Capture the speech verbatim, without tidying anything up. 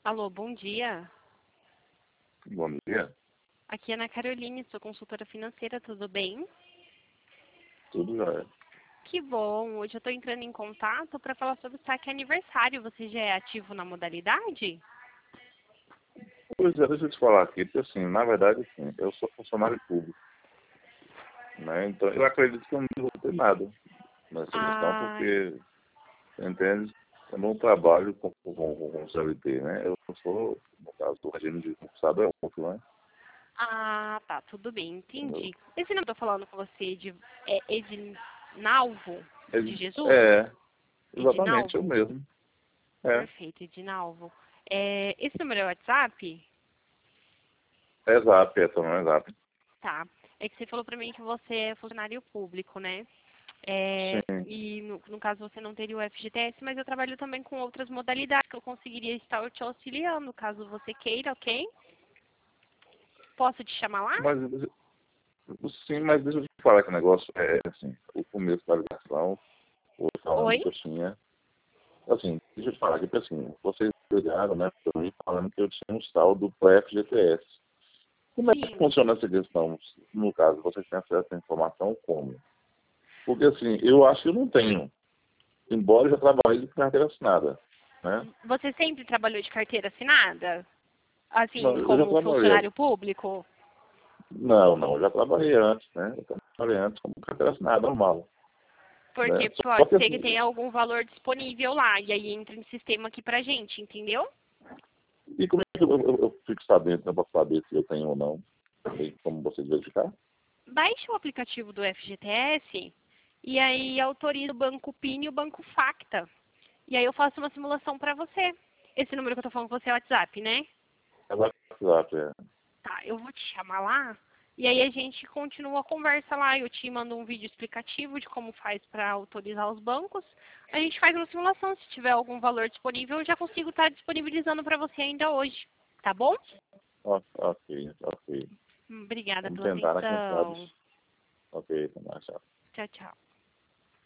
Alô, bom dia. Bom dia. Aqui é Ana Caroline, sou consultora financeira, tudo bem? Tudo jóia. Que bom, hoje eu estou entrando em contato para falar sobre o saque aniversário. Você já é ativo na modalidade? Pois é, deixa eu te falar aqui, porque assim, na verdade, assim, eu sou funcionário público, né? Então eu acredito que eu não vou ter nada nessa questão, Ah, porque, você entende, eu não trabalho com, com, com, com C L T, né? Eu sou, no caso, do regime de concursado é outro, né? ah, tá, tudo bem, Entendeu? entendi. Esse não estou falando com você de é, Edinalvo de Jesus? É, é, exatamente, eu Edinalvo? mesmo. É, Perfeito, Edinalvo. É, esse número é o WhatsApp? é exato, é, também é exato. Tá. É que você falou para mim que você é funcionário público, né? É, Sim. e no, no caso você não teria o F G T S, mas eu trabalho também com outras modalidades que eu conseguiria estar te auxiliando, caso você queira, ok? Posso te chamar lá? Mas, sim, mas deixa eu te falar que o negócio é, assim, o começo da ligação, o falando Oi? que eu tinha. Assim, deixa eu te falar aqui, porque assim, vocês ligaram, né, pra mim falando que eu tinha um saldo para F G T S. Como é que Sim. funciona essa questão? No caso, vocês têm acesso à informação como? Porque assim, eu acho que eu não tenho, embora eu já trabalhe de carteira assinada, né? Você sempre trabalhou de carteira assinada? Não, Assim, eu já como trabalhei. funcionário público? Não, não, eu já trabalhei antes, né? Eu trabalhei antes como carteira assinada, normal, né? Porque Só pode que ser que assim, tenha algum valor disponível lá, e aí entra no sistema aqui pra gente, entendeu? e como é que eu, eu, eu fico sabendo, né, para saber se eu tenho ou não? Tem como vocês verificar? Baixe o aplicativo do F G T S e aí autoriza o Banco PIN e o Banco Facta. E aí eu faço uma simulação para você. Esse número que eu tô falando com você é o WhatsApp, né? É WhatsApp, é. Tá, eu vou te chamar lá. E aí a gente continua a conversa lá. Eu te mando um vídeo explicativo de como faz para autorizar os bancos. A gente faz uma simulação. Se tiver algum valor disponível, eu já consigo estar disponibilizando para você ainda hoje. Tá bom? Ok, ok. Ok. Obrigada Vamos pela tentar, né? Quem sabe. atenção. Ok, tá mais. Tchau, tchau.